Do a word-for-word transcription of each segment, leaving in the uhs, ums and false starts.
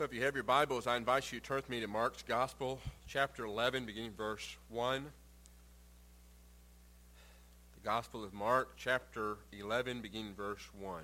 If you have your Bibles, I invite you to turn with me to Mark's Gospel, chapter eleven, beginning verse one. The Gospel of Mark, chapter eleven, beginning verse one.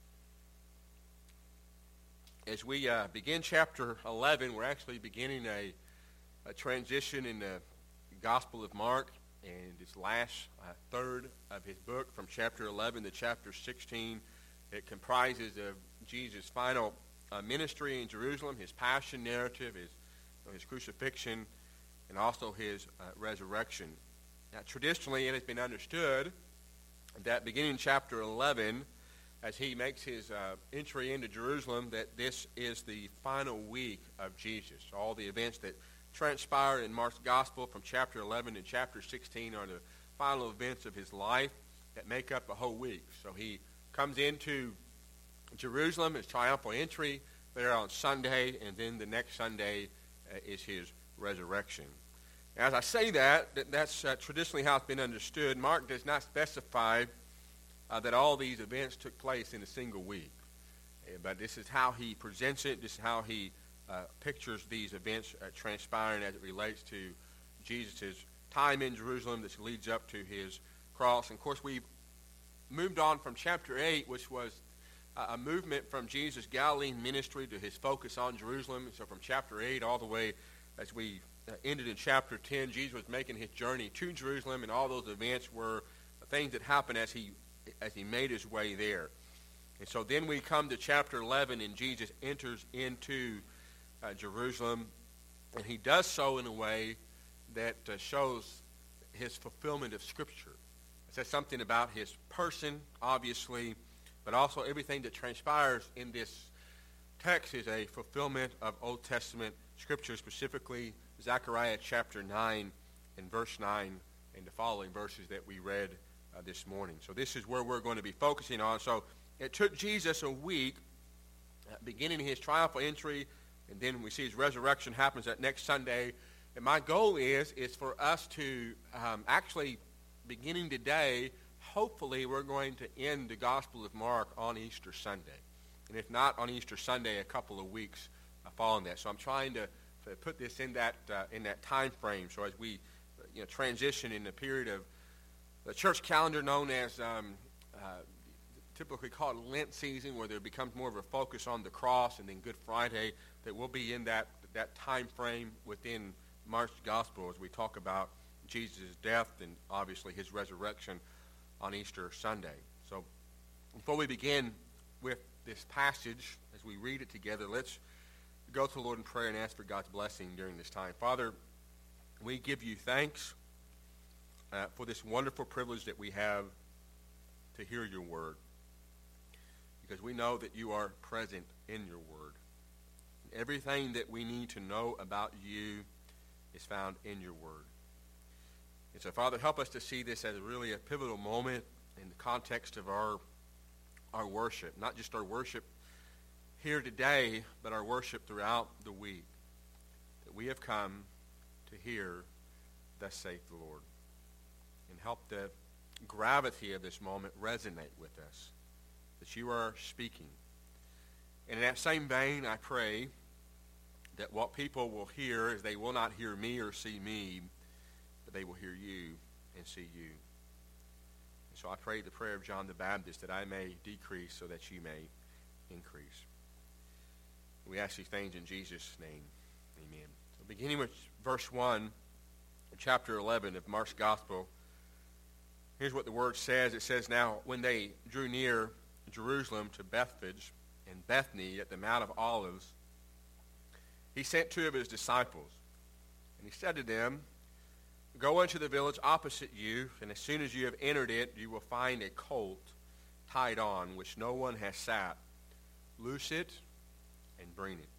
As we uh, begin chapter eleven, we're actually beginning a, a transition in the Gospel of Mark, and this last uh, third of his book, from chapter eleven to chapter sixteen. It comprises of Jesus' final Uh, ministry in Jerusalem, his passion narrative, his, you know, his crucifixion, and also his uh, resurrection. Now, traditionally, it has been understood that beginning chapter eleven, as he makes his uh, entry into Jerusalem, that this is the final week of Jesus. All the events that transpire in Mark's Gospel from chapter eleven to chapter sixteen are the final events of his life that make up a whole week. So he comes into Jerusalem, his triumphal entry there on Sunday, and then the next Sunday uh, is his resurrection. As I say that, that that's uh, traditionally how it's been understood. Mark does not specify uh, that all these events took place in a single week. Uh, but this is how he presents it. This is how he uh, pictures these events uh, transpiring as it relates to Jesus' time in Jerusalem. This leads up to his cross. And, of course, we've moved on from chapter eight, which was a movement from Jesus' Galilean ministry to his focus on Jerusalem. So from chapter eight all the way as we ended in chapter ten, Jesus was making his journey to Jerusalem, and all those events were things that happened as he as he made his way there. And so then we come to chapter eleven, and Jesus enters into uh, Jerusalem, and he does so in a way that uh, shows his fulfillment of Scripture. It says something about his person, obviously, but also everything that transpires in this text is a fulfillment of Old Testament Scripture, specifically Zechariah chapter nine and verse nine and the following verses that we read uh, this morning. So this is where we're going to be focusing on. So it took Jesus a week, uh, beginning his triumphal entry, and then we see his resurrection happens that next Sunday. And my goal is, is for us to um, actually, beginning today, hopefully we're going to end the Gospel of Mark on Easter Sunday. And if not on Easter Sunday, a couple of weeks uh, following that. So I'm trying to, to put this in that uh, in that time frame. So as we you know, transition in the period of the church calendar known as um, uh, typically called Lent season, where there becomes more of a focus on the cross, and then Good Friday, that we'll be in that, that time frame within Mark's Gospel as we talk about Jesus' death and obviously his resurrection on Easter Sunday. So before we begin with this passage, as we read it together, let's go to the Lord in prayer and ask for God's blessing during this time. Father, we give you thanks uh, for this wonderful privilege that we have to hear your word, because we know that you are present in your word. And everything that we need to know about you is found in your word. And so, Father, help us to see this as really a pivotal moment in the context of our our worship. Not just our worship here today, but our worship throughout the week. That we have come to hear, thus saith the Lord. And help the gravity of this moment resonate with us. That you are speaking. And in that same vein, I pray that what people will hear is they will not hear me or see me, but they will hear you and see you. And so I pray the prayer of John the Baptist, that I may decrease so that you may increase. We ask these things in Jesus' name. Amen. So beginning with verse one of chapter eleven of Mark's Gospel, here's what the word says. It says, "Now when they drew near Jerusalem to Bethphage and Bethany at the Mount of Olives, he sent two of his disciples. And he said to them, Go into the village opposite you, and as soon as you have entered it, you will find a colt tied on, which no one has sat. Loose it and bring it.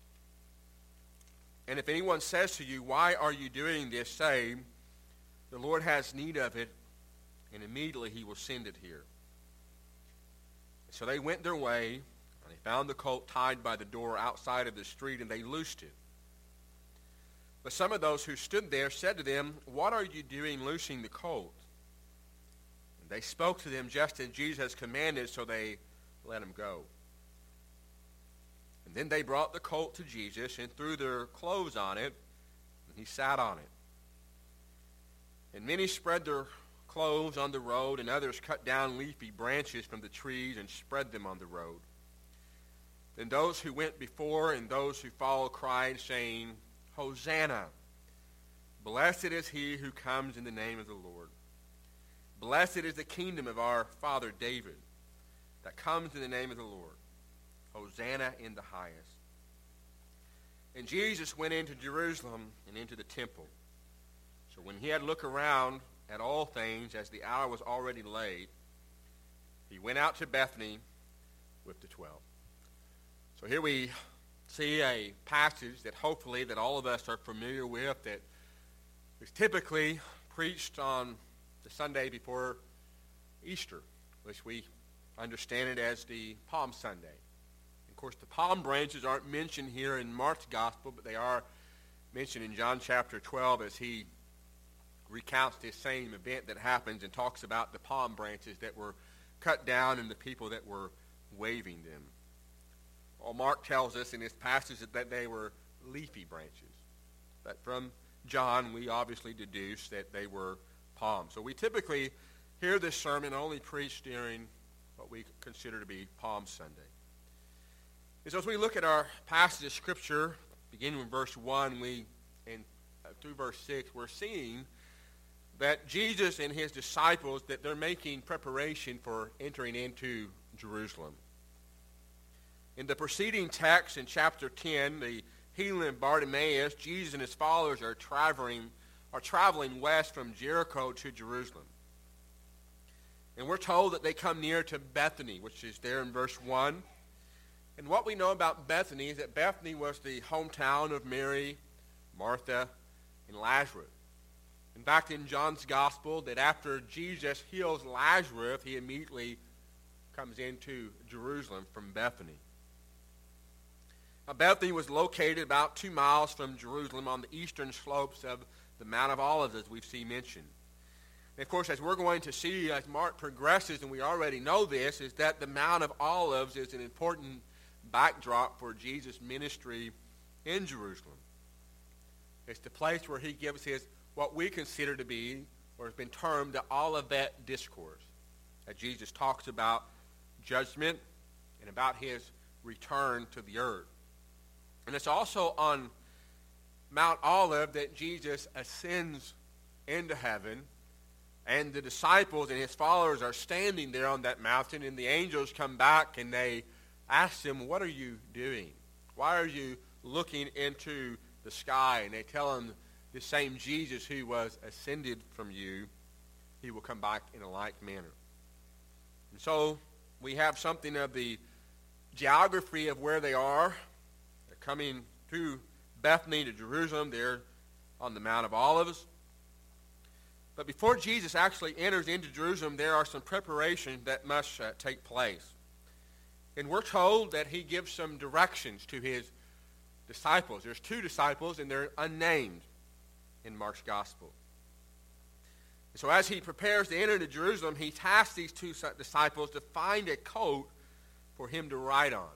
And if anyone says to you, Why are you doing this? Say, The Lord has need of it, and immediately he will send it here. And so they went their way, and they found the colt tied by the door outside of the street, and they loosed it. But some of those who stood there said to them, What are you doing loosing the colt? And they spoke to them just as Jesus has commanded, so they let him go. And Then they brought the colt to Jesus and threw their clothes on it, and he sat on it. And many spread their clothes on the road, and others cut down leafy branches from the trees and spread them on the road. Then those who went before and those who followed cried, saying, Hosanna! Blessed is he who comes in the name of the Lord. Blessed is the kingdom of our father David that comes in the name of the Lord. Hosanna in the highest. And Jesus went into Jerusalem and into the temple. So when he had looked around at all things, as the hour was already late, he went out to Bethany with the twelve. So here we see a passage that hopefully that all of us are familiar with, that is typically preached on the Sunday before Easter, which we understand it as the Palm Sunday. Of course, the palm branches aren't mentioned here in Mark's gospel, but they are mentioned in John chapter twelve as he recounts this same event that happens and talks about the palm branches that were cut down and the people that were waving them. Well, Mark tells us in this passage that they were leafy branches. But from John, we obviously deduce that they were palms. So we typically hear this sermon only preached during what we consider to be Palm Sunday. And so as we look at our passage of Scripture, beginning with verse one, we and uh, through verse six, we're seeing that Jesus and his disciples, that they're making preparation for entering into Jerusalem. In the preceding text in chapter ten, the healing of Bartimaeus, Jesus and his followers are traveling, are traveling west from Jericho to Jerusalem. And we're told that they come near to Bethany, which is there in verse one. And what we know about Bethany is that Bethany was the hometown of Mary, Martha, and Lazarus. In fact, in John's gospel, that after Jesus heals Lazarus, he immediately comes into Jerusalem from Bethany. Now, Bethany was located about two miles from Jerusalem on the eastern slopes of the Mount of Olives, as we've seen mentioned. And of course, as we're going to see as Mark progresses, and we already know this, is that the Mount of Olives is an important backdrop for Jesus' ministry in Jerusalem. It's the place where he gives his, what we consider to be, or has been termed, the Olivet Discourse, that Jesus talks about judgment and about his return to the earth. And it's also on Mount Olive that Jesus ascends into heaven, and the disciples and his followers are standing there on that mountain, and the angels come back and they ask him, what are you doing? Why are you looking into the sky? And they tell him, the same Jesus who was ascended from you, he will come back in a like manner. And so we have something of the geography of where they are. They're coming through Bethany to Jerusalem. They're on the Mount of Olives. But before Jesus actually enters into Jerusalem, there are some preparations that must uh, take place. And we're told that he gives some directions to his disciples. There's two disciples, and they're unnamed in Mark's gospel. And so as he prepares to enter into Jerusalem, he tasks these two disciples to find a coat for him to ride on.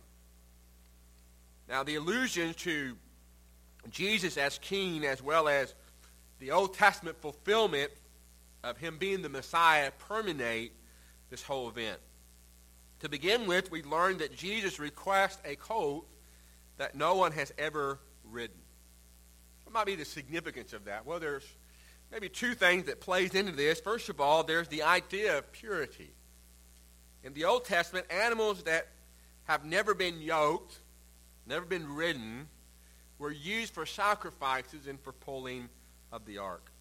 Now, the allusion to Jesus as king, as well as the Old Testament fulfillment of him being the Messiah, permeate this whole event. To begin with, we learn that Jesus requests a coat that no one has ever ridden. What might be the significance of that? Well, there's maybe two things that plays into this. First of all, there's the idea of purity. In the Old Testament, animals that have never been yoked, never been ridden, were used for sacrifices and for pulling of the ark.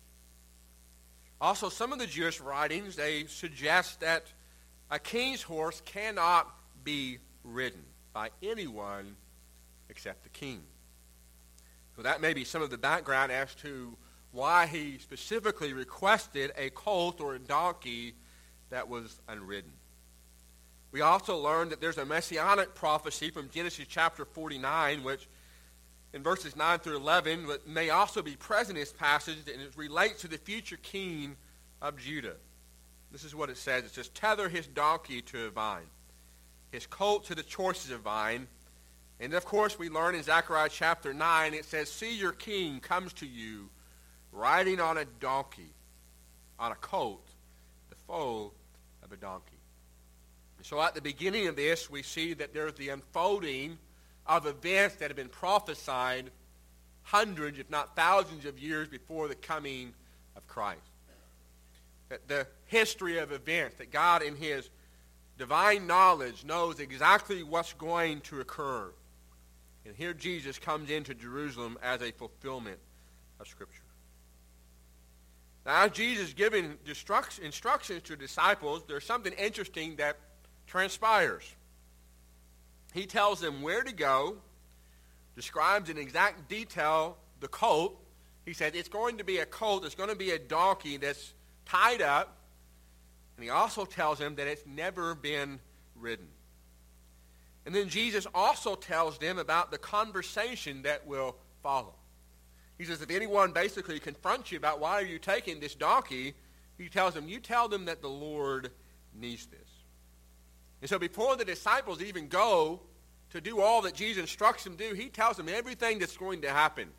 Also, some of the Jewish writings, they suggest that a king's horse cannot be ridden by anyone except the king. So that may be some of the background as to why he specifically requested a colt or a donkey that was unridden. We also learn that there's a messianic prophecy from Genesis chapter forty-nine, which in verses nine through eleven may also be present in this passage, and it relates to the future king of Judah. This is what it says. It says, tether his donkey to a vine, his colt to the choicest of vine, And of course, we learn in Zechariah chapter nine, it says, "See, your king comes to you riding on a donkey, on a colt, the foal of a donkey." And so at the beginning of this, we see that there's the unfolding of events that have been prophesied hundreds, if not thousands of years before the coming of Christ. That the history of events, that God in his divine knowledge knows exactly what's going to occur. And here Jesus comes into Jerusalem as a fulfillment of Scripture. Now, as Jesus is giving instructions to disciples, there's something interesting that transpires. He tells them where to go, describes in exact detail the colt. He said it's going to be a colt, it's going to be a donkey that's tied up. And he also tells them that it's never been ridden. And then Jesus also tells them about the conversation that will follow. He says if anyone basically confronts you about why are you taking this donkey, he tells them, you tell them that the Lord needs this. And so before the disciples even go to do all that Jesus instructs them to do, he tells them everything that's going to happen.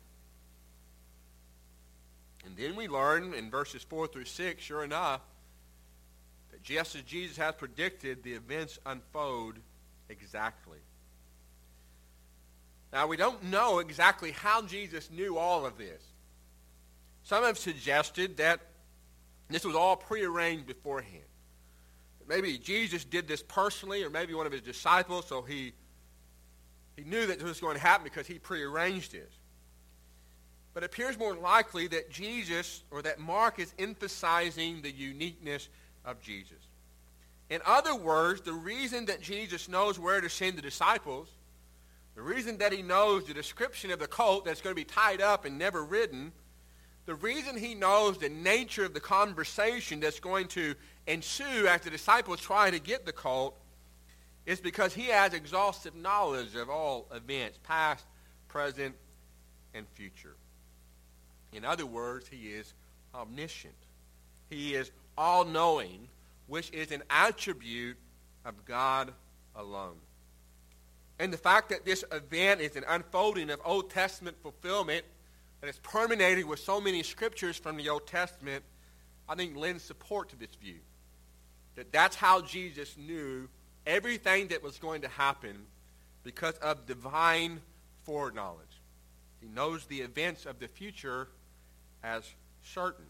And then we learn in verses four through six, sure enough, that just as Jesus has predicted, the events unfold exactly. Now, we don't know exactly how Jesus knew all of this. Some have suggested that this was all prearranged beforehand. Maybe Jesus did this personally, or maybe one of his disciples, so he, he knew that this was going to happen because he prearranged this. But it appears more likely that Jesus, or that Mark is emphasizing the uniqueness of Jesus. In other words, the reason that Jesus knows where to send the disciples, the reason that he knows the description of the colt that's going to be tied up and never ridden, the reason he knows the nature of the conversation that's going to ensue as the disciples try to get the colt is because he has exhaustive knowledge of all events, past, present, and future. In other words, he is omniscient. He is all-knowing, which is an attribute of God alone. And the fact that this event is an unfolding of Old Testament fulfillment that is permeated with so many scriptures from the Old Testament, I think lends support to this view. That that's how Jesus knew everything that was going to happen because of divine foreknowledge. He knows the events of the future as certain.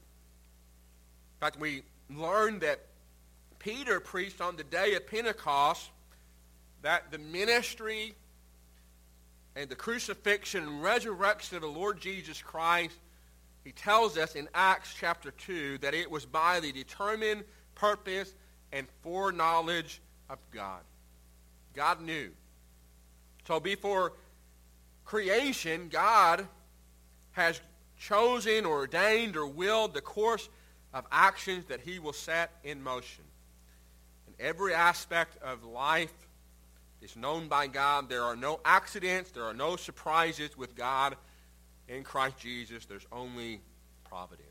In fact, we learned that Peter preached on the day of Pentecost that the ministry and the crucifixion and resurrection of the Lord Jesus Christ, he tells us in Acts chapter two that it was by the determined purpose and foreknowledge of God. God knew. So before creation, God has chosen or ordained or willed the course of actions that he will set in motion. And every aspect of life is known by God. There are no accidents. There are no surprises with God in Christ Jesus. There's only providence.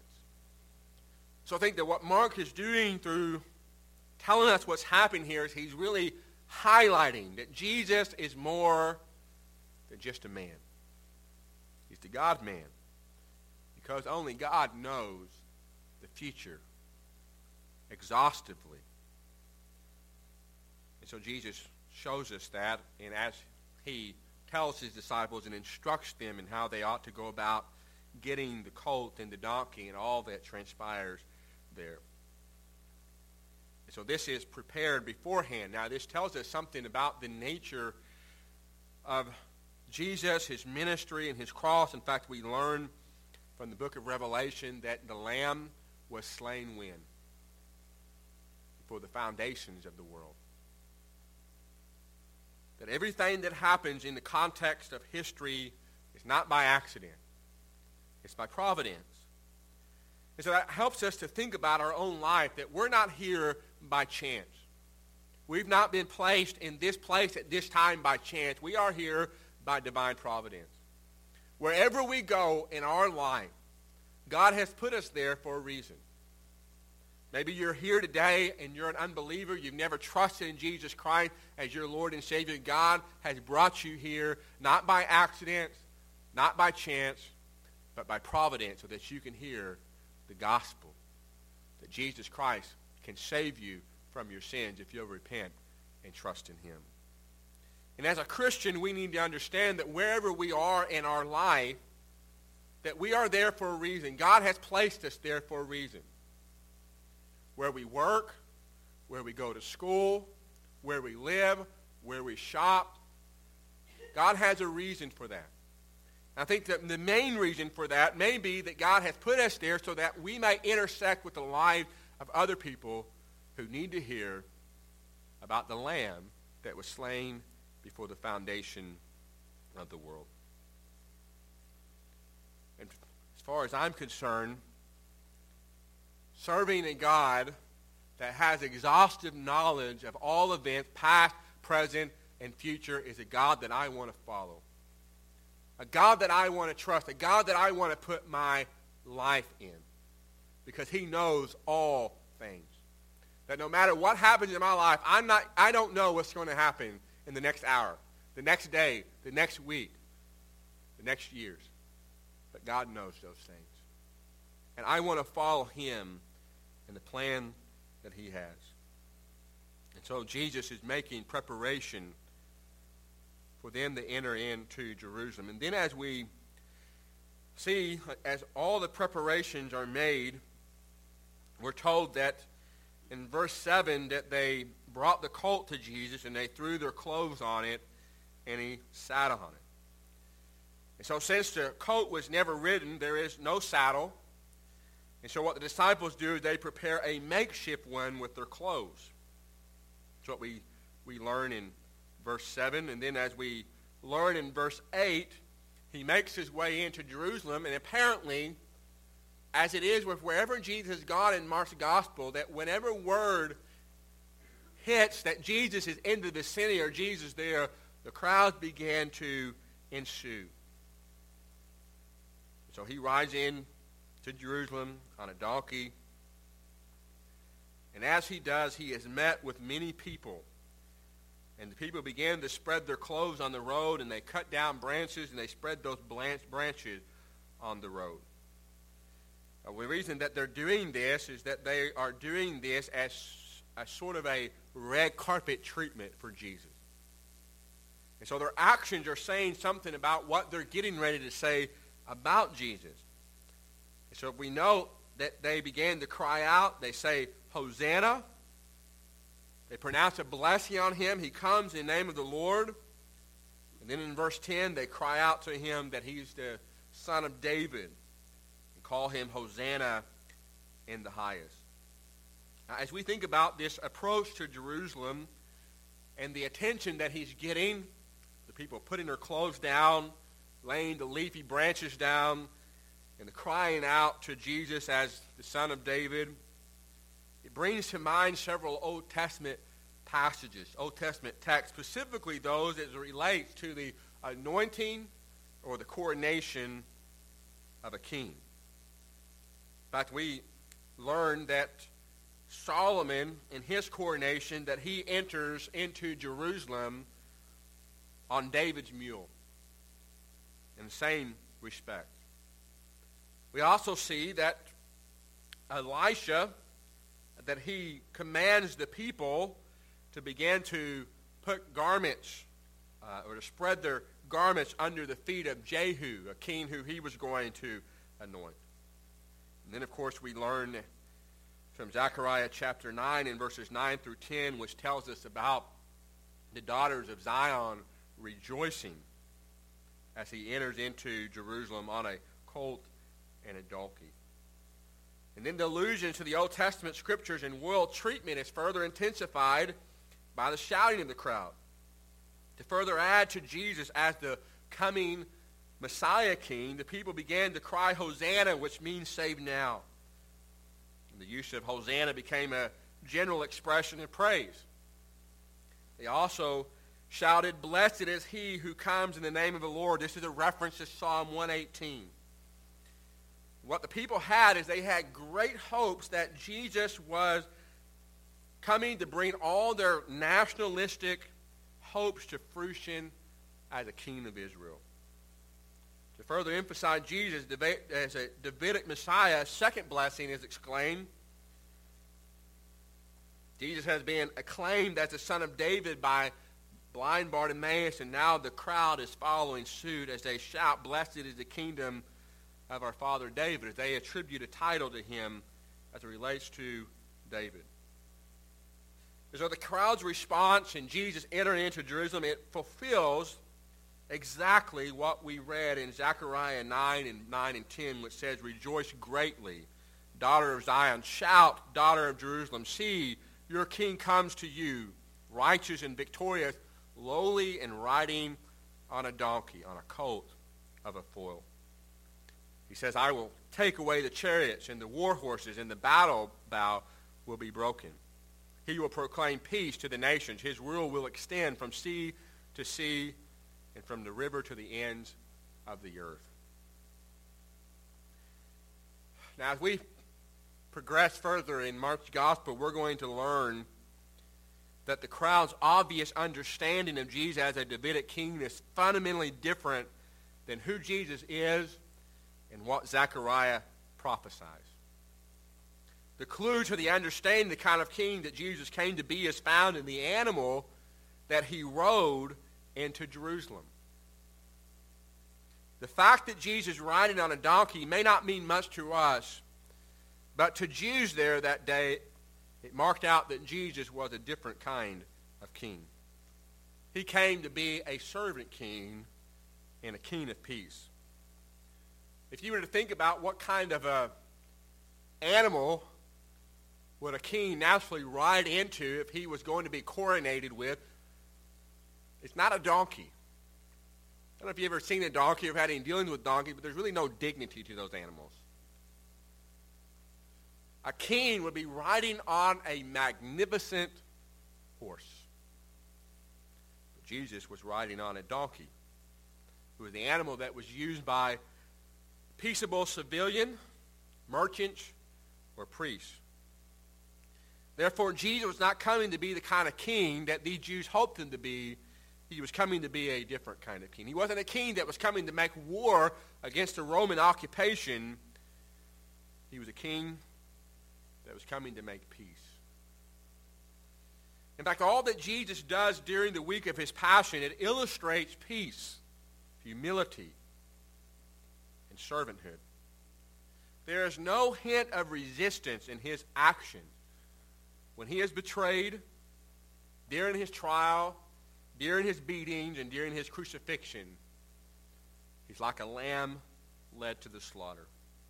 So I think that what Mark is doing through telling us what's happening here is he's really highlighting that Jesus is more than just a man. He's the God-man. Because only God knows the future exhaustively. And so Jesus shows us that, and as he tells his disciples and instructs them in how they ought to go about getting the colt and the donkey and all that transpires there. And so this is prepared beforehand. Now this tells us something about the nature of Jesus, his ministry, and his cross. In fact, we learn from the book of Revelation that the Lamb was slain when? Before the foundations of the world. That everything that happens in the context of history is not by accident. It's by providence. And so that helps us to think about our own life, that we're not here by chance. We've not been placed in this place at this time by chance. We are here by divine providence. Wherever we go in our life, God has put us there for a reason. Maybe you're here today and you're an unbeliever. You've never trusted in Jesus Christ as your Lord and Savior. God has brought you here not by accident, not by chance, but by providence so that you can hear the gospel, that Jesus Christ can save you from your sins if you'll repent and trust in him. And as a Christian, we need to understand that wherever we are in our life, that we are there for a reason. God has placed us there for a reason. Where we work, where we go to school, where we live, where we shop, God has a reason for that. I think that the main reason for that may be that God has put us there so that we may intersect with the life of other people who need to hear about the Lamb that was slain before the foundation of the world. And as far as I'm concerned, serving a God that has exhaustive knowledge of all events, past, present, and future, is a God that I want to follow. A God that I want to trust. A God that I want to put my life in. Because he knows all things. That no matter what happens in my life, I'm not, I don't know what's going to happen in the next hour, the next day, the next week, the next years. But God knows those things. And I want to follow him in the plan that he has. And so Jesus is making preparation for them to enter into Jerusalem. And then as we see, as all the preparations are made, we're told that in verse seven that they brought the colt to Jesus and they threw their clothes on it and he sat on it. And so since the colt was never ridden, there is no saddle. And so what the disciples do is they prepare a makeshift one with their clothes. That's what we, we learn in verse seven. And then as we learn in verse eight, he makes his way into Jerusalem. And apparently, as it is with wherever Jesus has gone in Mark's gospel, that whenever word hits that Jesus is in the vicinity or Jesus there, the crowds began to ensue. So he rides in to Jerusalem on a donkey. And as he does, he is met with many people. And the people began to spread their clothes on the road, and they cut down branches, and they spread those branches on the road. Uh, the reason that they're doing this is that they are doing this as a sort of a red carpet treatment for Jesus. And so their actions are saying something about what they're getting ready to say about Jesus. And so we know that they began to cry out. They say, Hosanna. They pronounce a blessing on him. He comes in the name of the Lord. And then in verse ten, they cry out to him that he's the Son of David and call him Hosanna in the highest. Now, as we think about this approach to Jerusalem and the attention that he's getting, the people putting their clothes down, laying the leafy branches down, and the crying out to Jesus as the Son of David, it brings to mind several Old Testament passages, Old Testament texts, specifically those as it relates to the anointing or the coronation of a king. In fact, we learn that Solomon, in his coronation, that he enters into Jerusalem on David's mule in the same respect. We also see that Elisha, that he commands the people to begin to put garments uh, or to spread their garments under the feet of Jehu, a king who he was going to anoint. And then, of course, we learn from Zechariah chapter nine in verses nine through ten, which tells us about the daughters of Zion rejoicing as he enters into Jerusalem on a colt and a donkey. And then the allusion to the Old Testament scriptures and royal treatment is further intensified by the shouting of the crowd. To further add to Jesus as the coming Messiah King, the people began to cry Hosanna, which means save now. And the use of Hosanna became a general expression of praise. They also shouted, blessed is he who comes in the name of the Lord. This is a reference to Psalm one eighteen. What the people had is they had great hopes that Jesus was coming to bring all their nationalistic hopes to fruition as a king of Israel. To further emphasize Jesus as a Davidic Messiah, a second blessing is exclaimed. Jesus has been acclaimed as the son of David by blind Bartimaeus, and now the crowd is following suit as they shout, "Blessed is the kingdom of our father David," as they attribute a title to him as it relates to David. And so the crowd's response in Jesus entering into Jerusalem, it fulfills exactly what we read in Zechariah nine and nine and ten, which says, "Rejoice greatly, daughter of Zion. Shout, daughter of Jerusalem. See, your king comes to you, righteous and victorious, lowly and riding on a donkey, on a colt of a foal." He says, "I will take away the chariots and the war horses, and the battle bow will be broken. He will proclaim peace to the nations. His rule will extend from sea to sea and from the river to the ends of the earth." Now, as we progress further in Mark's gospel, we're going to learn that the crowd's obvious understanding of Jesus as a Davidic king is fundamentally different than who Jesus is and what Zechariah prophesies. The clue to the understanding of the kind of king that Jesus came to be is found in the animal that he rode into Jerusalem. The fact that Jesus riding on a donkey may not mean much to us, but to Jews there that day, it marked out that Jesus was a different kind of king. He came to be a servant king and a king of peace. If you were to think about what kind of a animal would a king naturally ride into if he was going to be coronated with, it's not a donkey. I don't know if you've ever seen a donkey or had any dealings with donkeys, but there's really no dignity to those animals. A king would be riding on a magnificent horse. But Jesus was riding on a donkey. It was the animal that was used by peaceable civilian, merchants, or priests. Therefore, Jesus was not coming to be the kind of king that these Jews hoped him to be. He was coming to be a different kind of king. He wasn't a king that was coming to make war against the Roman occupation. He was a king that was coming to make peace. In fact, all that Jesus does during the week of his passion, it illustrates peace, humility, and servanthood. There is no hint of resistance in his action. When he is betrayed, during his trial, during his beatings, and during his crucifixion, he's like a lamb led to the slaughter.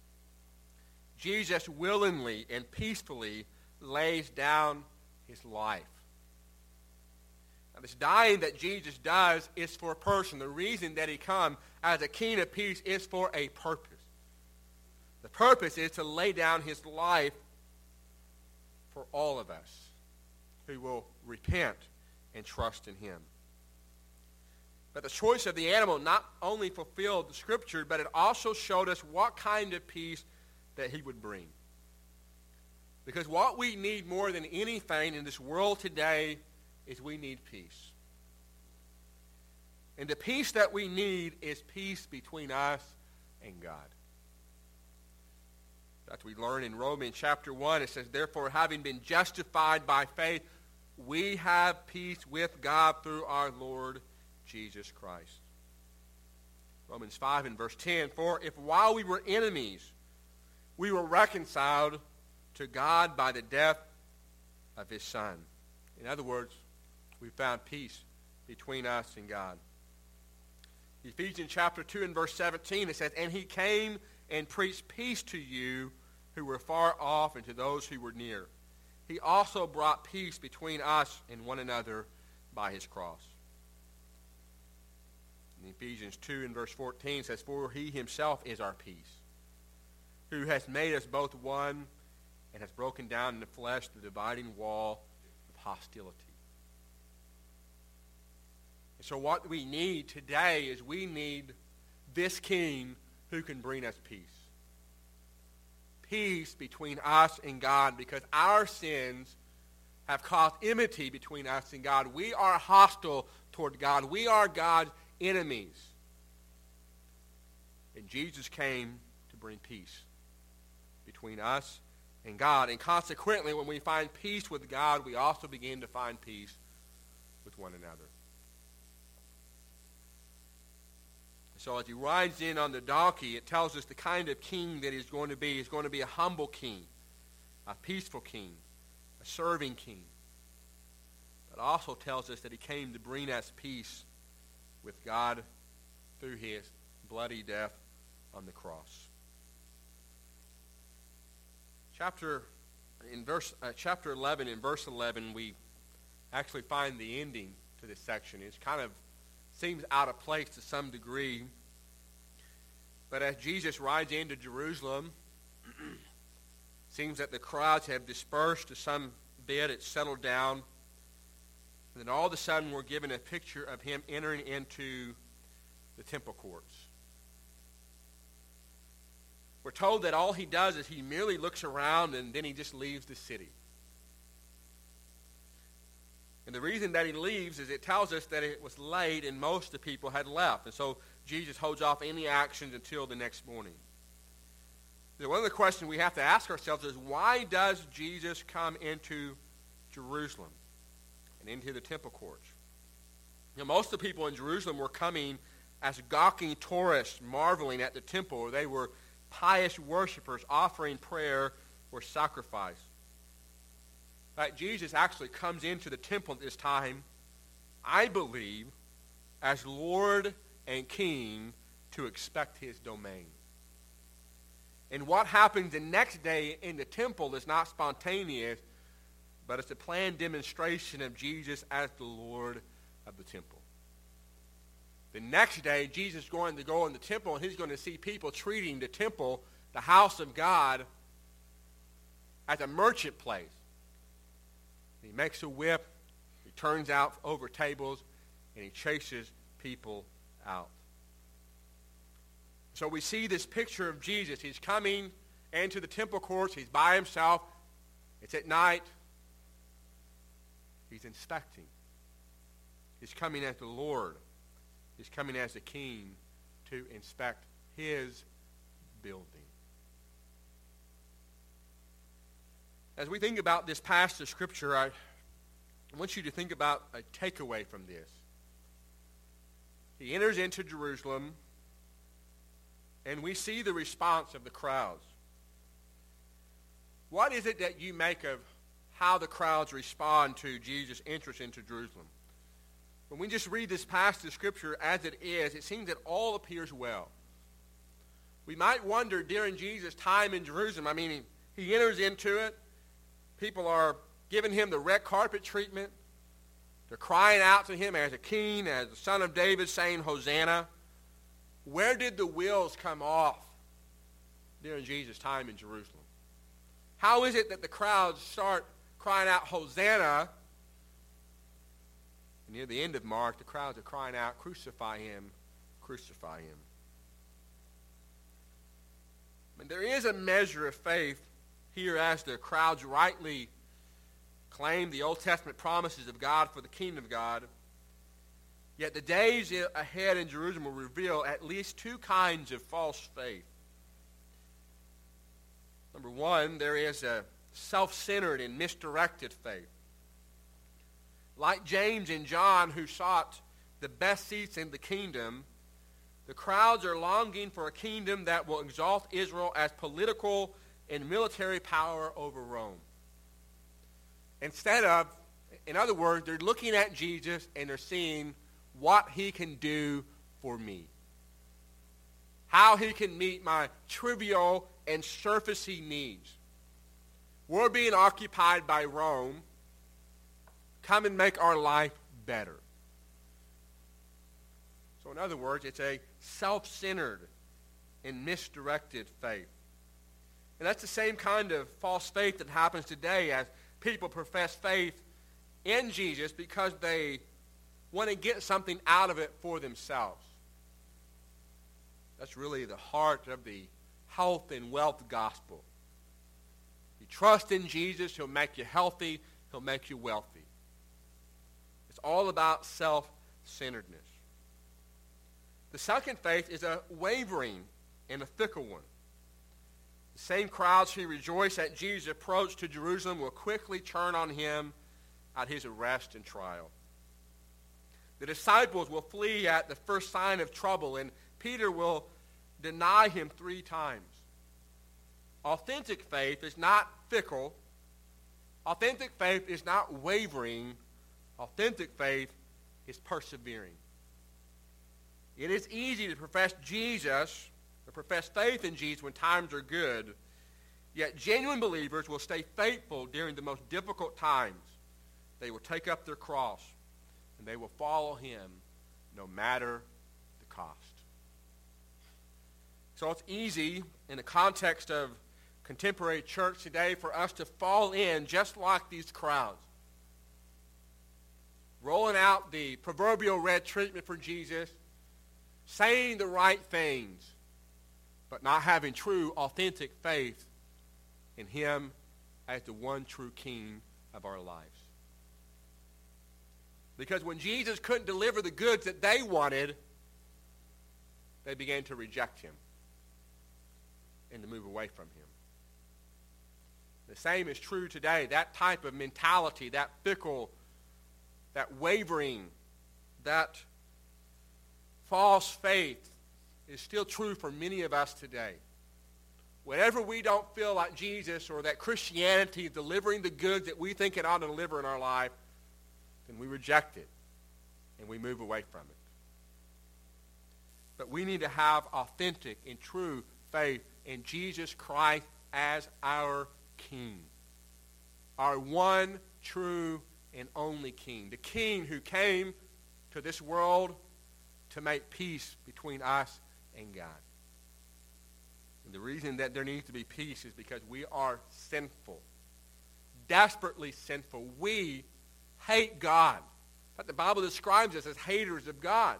Jesus willingly and peacefully lays down his life. Now, this dying that Jesus does is for a person. The reason that he comes as a king of peace is for a purpose. The purpose is to lay down his life for all of us who will repent and trust in him. But the choice of the animal not only fulfilled the scripture, but it also showed us what kind of peace that he would bring. Because what we need more than anything in this world today is we need peace. And the peace that we need is peace between us and God. That we learn in Romans chapter one, it says, "Therefore, having been justified by faith, we have peace with God through our Lord Jesus Christ." Romans five and verse ten, "For if while we were enemies, we were reconciled to God by the death of his Son." In other words, we found peace between us and God. Ephesians chapter two and verse seventeen, it says, "And he came and preached peace to you who were far off and to those who were near. He also brought peace between us and one another by his cross." In Ephesians two and verse fourteen, it says, "For he himself is our peace, who has made us both one and has broken down in the flesh the dividing wall of hostility." And so what we need today is we need this king who can bring us peace. peace between us and God because our sins have caused enmity between us and God. We are hostile toward God. We are God's enemies. And Jesus came to bring peace between us and God. And consequently, when we find peace with God, we also begin to find peace with one another. So as he rides in on the donkey, it tells us the kind of king that he's going to be. He's going to be a humble king, a peaceful king, a serving king. But also tells us that he came to bring us peace with God through his bloody death on the cross. Chapter in verse uh, chapter eleven, in verse eleven, we actually find the ending to this section. It's kind of seems out of place to some degree. But as Jesus rides into Jerusalem, seems that the crowds have dispersed to some bit. It's settled down. And then all of a sudden we're given a picture of him entering into the temple courts. We're told that all he does is he merely looks around and then he just leaves the city. And the reason that he leaves is it tells us that it was late and most of the people had left. And so Jesus holds off any actions until the next morning. Now, one of the questions we have to ask ourselves is, why does Jesus come into Jerusalem and into the temple courts? You know, most of the people in Jerusalem were coming as gawking tourists, marveling at the temple. They were pious worshipers offering prayer or sacrifice. In fact, Jesus actually comes into the temple at this time, I believe, as Lord and King to expect his domain. And what happens the next day in the temple is not spontaneous, but it's a planned demonstration of Jesus as the Lord of the temple. The next day, Jesus is going to go in the temple, and he's going to see people treating the temple, the house of God, as a merchant place. He makes a whip, he turns out over tables, and he chases people out. So we see this picture of Jesus. He's coming into the temple courts. He's by himself. It's at night. He's inspecting. He's coming as the Lord. He's coming as the King to inspect his building. As we think about this passage of Scripture, I want you to think about a takeaway from this. He enters into Jerusalem, and we see the response of the crowds. What is it that you make of how the crowds respond to Jesus' entrance into Jerusalem? When we just read this passage of Scripture as it is, it seems that all appears well. We might wonder during Jesus' time in Jerusalem, I mean, he, he enters into it. People are giving him the red carpet treatment. They're crying out to him as a king, as the son of David, saying, Hosanna. Where did the wheels come off during Jesus' time in Jerusalem? How is it that the crowds start crying out, Hosanna? And near the end of Mark, the crowds are crying out, crucify him, crucify him. I mean, there is a measure of faith here as the crowds rightly claim the Old Testament promises of God for the kingdom of God. Yet the days ahead in Jerusalem will reveal at least two kinds of false faith. Number one, there is a self-centered and misdirected faith. Like James and John, who sought the best seats in the kingdom, the crowds are longing for a kingdom that will exalt Israel as political and military power over Rome. Instead of, in other words, they're looking at Jesus and they're seeing what he can do for me. How he can meet my trivial and surfacey needs. We're being occupied by Rome. Come and make our life better. So in other words, it's a self-centered and misdirected faith. And that's the same kind of false faith that happens today as people profess faith in Jesus because they want to get something out of it for themselves. That's really the heart of the health and wealth gospel. You trust in Jesus, he'll make you healthy, he'll make you wealthy. It's all about self-centeredness. The second faith is a wavering and a fickle one. The same crowds who rejoice at Jesus' approach to Jerusalem will quickly turn on him at his arrest and trial. The disciples will flee at the first sign of trouble, and Peter will deny him three times. Authentic faith is not fickle. Authentic faith is not wavering. Authentic faith is persevering. It is easy to profess Jesus, to profess faith in Jesus when times are good, yet genuine believers will stay faithful during the most difficult times. They will take up their cross, and they will follow him no matter the cost. So it's easy in the context of contemporary church today for us to fall in just like these crowds, rolling out the proverbial red treatment for Jesus, saying the right things, but not having true, authentic faith in him as the one true king of our lives. Because when Jesus couldn't deliver the goods that they wanted, they began to reject him and to move away from him. The same is true today. That type of mentality, that fickle, that wavering, that false faith is still true for many of us today. Whenever we don't feel like Jesus or that Christianity is delivering the goods that we think it ought to deliver in our life, then we reject it and we move away from it. But we need to have authentic and true faith in Jesus Christ as our King, our one true and only King, the King who came to this world to make peace between us and God. And the reason that there needs to be peace is because we are sinful, desperately sinful. We hate God. In fact, the Bible describes us as haters of God.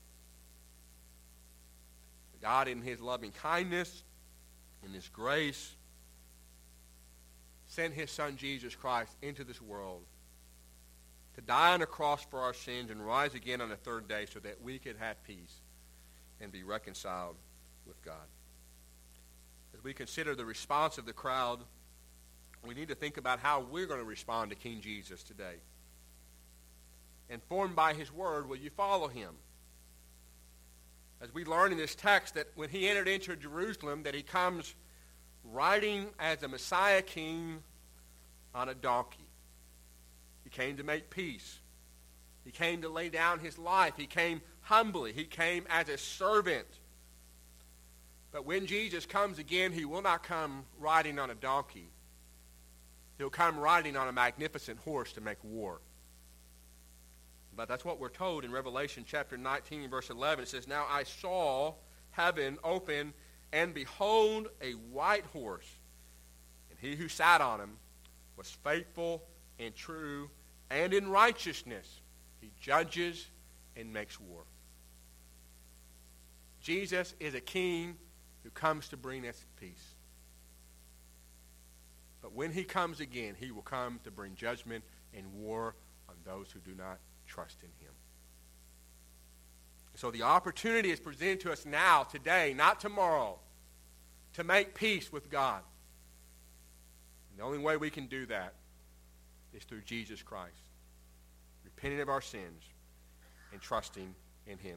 God, in his loving kindness, in his grace, sent his Son Jesus Christ into this world to die on a cross for our sins and rise again on the third day so that we could have peace and be reconciled with God. As we consider the response of the crowd, we need to think about how we're going to respond to King Jesus today. Informed by his word, will you follow him? As we learn in this text that when he entered into Jerusalem, that he comes riding as a Messiah king on a donkey. He came to make peace. He came to lay down his life. He came humbly. He came as a servant. But when Jesus comes again, he will not come riding on a donkey. He'll come riding on a magnificent horse to make war. But that's what we're told in Revelation chapter nineteen, verse eleven. It says, "Now I saw heaven open, and behold, a white horse. And he who sat on him was faithful and true, and in righteousness he judges and makes war." Jesus is a king who comes to bring us peace. But when he comes again, he will come to bring judgment and war on those who do not trust in him. So the opportunity is presented to us now, today, not tomorrow, to make peace with God. And the only way we can do that is through Jesus Christ, repenting of our sins and trusting in him.